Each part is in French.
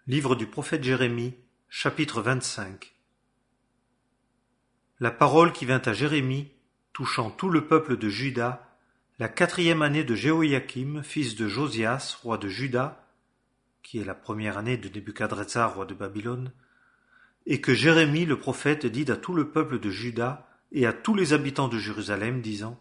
Livre du prophète Jérémie, chapitre 25. La parole qui vint à Jérémie, touchant tout le peuple de Juda, la 4e année de Jéhoïakim, fils de Josias, roi de Juda, qui est la première année de Nebuchadrezzar, roi de Babylone, et que Jérémie le prophète dit à tout le peuple de Juda et à tous les habitants de Jérusalem, disant: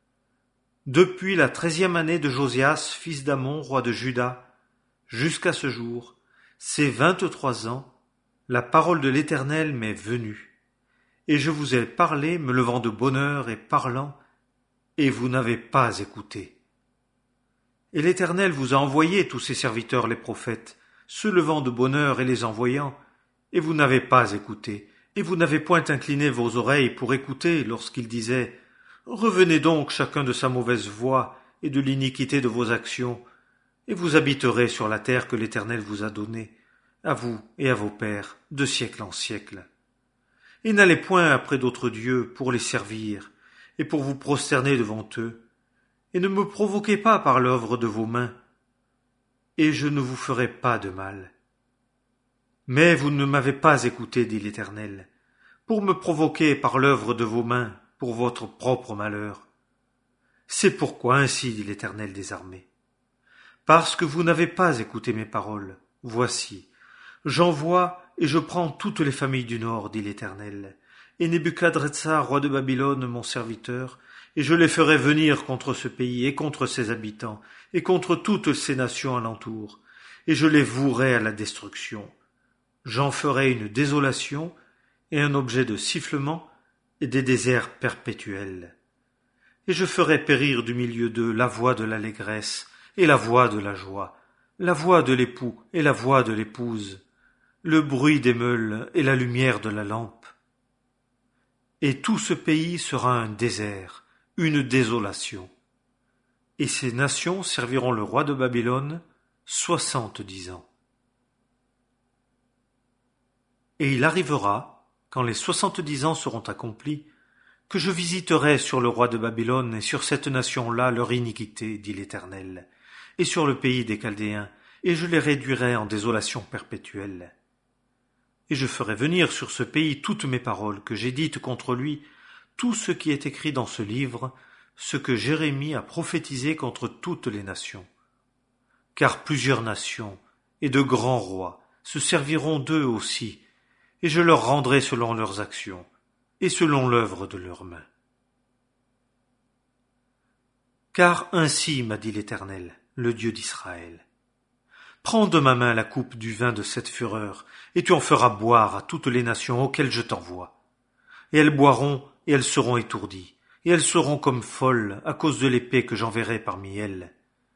Depuis la 13e année de Josias, fils d'Amon, roi de Juda, jusqu'à ce jour, ces 23 ans, la parole de l'Éternel m'est venue, et je vous ai parlé, me levant de bonne heure et parlant, et vous n'avez pas écouté. Et l'Éternel vous a envoyé tous ses serviteurs les prophètes, se levant de bonne heure et les envoyant, et vous n'avez pas écouté, et vous n'avez point incliné vos oreilles pour écouter lorsqu'ils disaient: Revenez donc chacun de sa mauvaise voie et de l'iniquité de vos actions, et vous habiterez sur la terre que l'Éternel vous a donnée, à vous et à vos pères, de siècle en siècle. Et n'allez point après d'autres dieux pour les servir, et pour vous prosterner devant eux, et ne me provoquez pas par l'œuvre de vos mains, et je ne vous ferai pas de mal. Mais vous ne m'avez pas écouté, dit l'Éternel, pour me provoquer par l'œuvre de vos mains, pour votre propre malheur. C'est pourquoi ainsi dit l'Éternel des armées. Parce que vous n'avez pas écouté mes paroles, voici, j'envoie et je prends toutes les familles du nord, dit l'Éternel, et Nebuchadrezzar, roi de Babylone, mon serviteur, et je les ferai venir contre ce pays et contre ses habitants, et contre toutes ces nations alentour, et je les vouerai à la destruction. J'en ferai une désolation et un objet de sifflement et des déserts perpétuels. Et je ferai périr du milieu d'eux la voix de l'allégresse et la voix de la joie, la voix de l'époux et la voix de l'épouse, le bruit des meules et la lumière de la lampe. Et tout ce pays sera un désert, une désolation. Et ces nations serviront le roi de Babylone 70 ans. Et il arrivera, quand les 70 ans seront accomplis, que je visiterai sur le roi de Babylone et sur cette nation-là leur iniquité, dit l'Éternel, et sur le pays des Chaldéens, et je les réduirai en désolation perpétuelle. Et je ferai venir sur ce pays toutes mes paroles que j'ai dites contre lui, tout ce qui est écrit dans ce livre, ce que Jérémie a prophétisé contre toutes les nations. Car plusieurs nations et de grands rois se serviront d'eux aussi, et je leur rendrai selon leurs actions et selon l'œuvre de leurs mains. Car ainsi m'a dit l'Éternel, le Dieu d'Israël. Prends de ma main la coupe du vin de cette fureur, et tu en feras boire à toutes les nations auxquelles je t'envoie. Et elles boiront, et elles seront étourdies, et elles seront comme folles à cause de l'épée que j'enverrai parmi elles.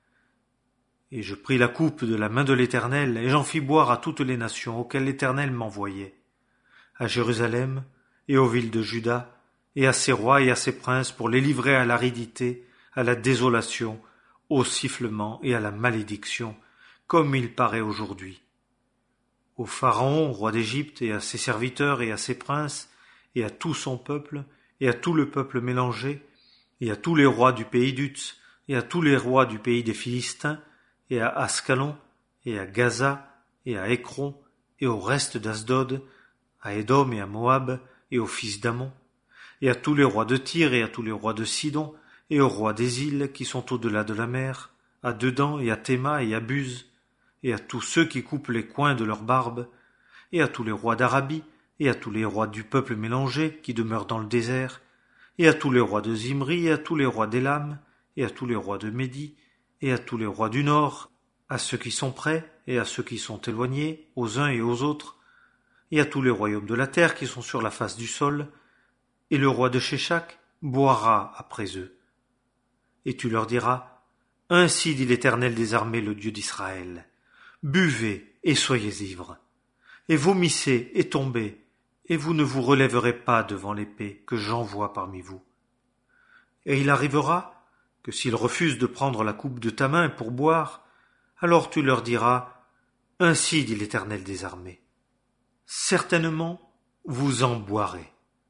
Et je pris la coupe de la main de l'Éternel, et j'en fis boire à toutes les nations auxquelles l'Éternel m'envoyait, à Jérusalem, et aux villes de Juda, et à ses rois et à ses princes pour les livrer à l'aridité, à la désolation, au sifflement et à la malédiction, comme il paraît aujourd'hui. Au Pharaon, roi d'Égypte, et à ses serviteurs et à ses princes, et à tout son peuple, et à tout le peuple mélangé, et à tous les rois du pays d'Utz, et à tous les rois du pays des Philistins, et à Ascalon, et à Gaza, et à Écron, et au reste d'Asdod, à Édom et à Moab, et aux fils d'Ammon, et à tous les rois de Tyr et à tous les rois de Sidon, et aux rois des îles qui sont au-delà de la mer, à Dedan et à Théma et à Buz, et à tous ceux qui coupent les coins de leur barbe, et à tous les rois d'Arabie, et à tous les rois du peuple mélangé qui demeurent dans le désert, et à tous les rois de Zimri, et à tous les rois d'Élam, et à tous les rois de Médie, et à tous les rois du nord, à ceux qui sont près, et à ceux qui sont éloignés, aux uns et aux autres, et à tous les royaumes de la terre qui sont sur la face du sol, et le roi de Sheshak boira après eux. Et tu leur diras: Ainsi dit l'Éternel des armées, le Dieu d'Israël, buvez et soyez ivres, et vomissez et tombez, et vous ne vous relèverez pas devant l'épée que j'envoie parmi vous. Et il arrivera que s'ils refusent de prendre la coupe de ta main pour boire, alors tu leur diras: Ainsi dit l'Éternel des armées, certainement vous en boirez.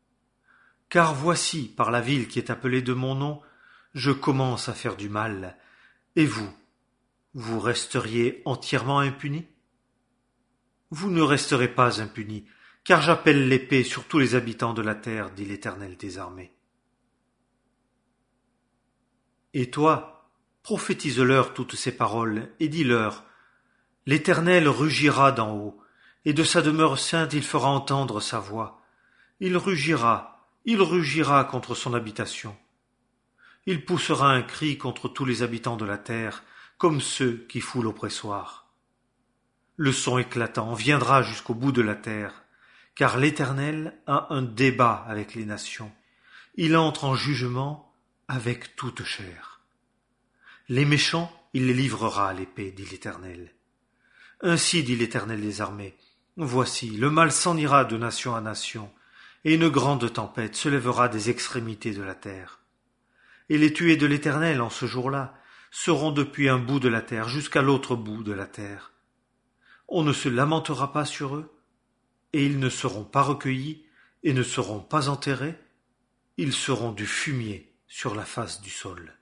Car voici, par la ville qui est appelée de mon nom, je commence à faire du mal, et vous resteriez entièrement impunis? Vous ne resterez pas impunis, car j'appelle l'épée sur tous les habitants de la terre, dit l'Éternel des armées. Et toi, prophétise-leur toutes ces paroles, et dis-leur, l'Éternel rugira d'en haut, et de sa demeure sainte il fera entendre sa voix. Il rugira contre son habitation. Il poussera un cri contre tous les habitants de la terre, comme ceux qui foulent l'oppressoir. Le son éclatant viendra jusqu'au bout de la terre, car l'Éternel a un débat avec les nations. Il entre en jugement avec toute chair. Les méchants, il les livrera à l'épée, dit l'Éternel. Ainsi dit l'Éternel des armées, voici, le mal s'en ira de nation à nation, et une grande tempête se lèvera des extrémités de la terre. Et les tués de l'Éternel en ce jour-là seront depuis un bout de la terre jusqu'à l'autre bout de la terre. On ne se lamentera pas sur eux, et ils ne seront pas recueillis, et ne seront pas enterrés, ils seront du fumier sur la face du sol.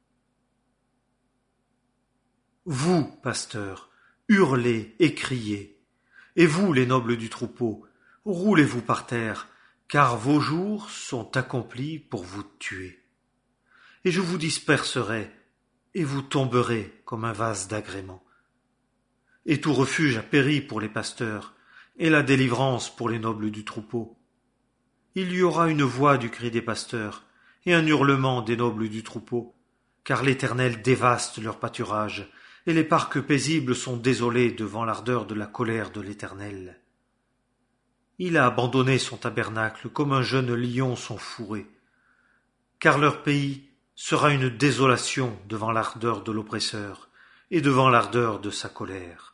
Vous, pasteurs, hurlez et criez, et vous, les nobles du troupeau, roulez-vous par terre, car vos jours sont accomplis pour vous tuer. Et je vous disperserai, et vous tomberez comme un vase d'agrément. Et tout refuge a péri pour les pasteurs, et la délivrance pour les nobles du troupeau. Il y aura une voix du cri des pasteurs, et un hurlement des nobles du troupeau, car l'Éternel dévaste leur pâturage, et les parcs paisibles sont désolés devant l'ardeur de la colère de l'Éternel. Il a abandonné son tabernacle comme un jeune lion son fourré, car leur pays sera une désolation devant l'ardeur de l'oppresseur et devant l'ardeur de sa colère.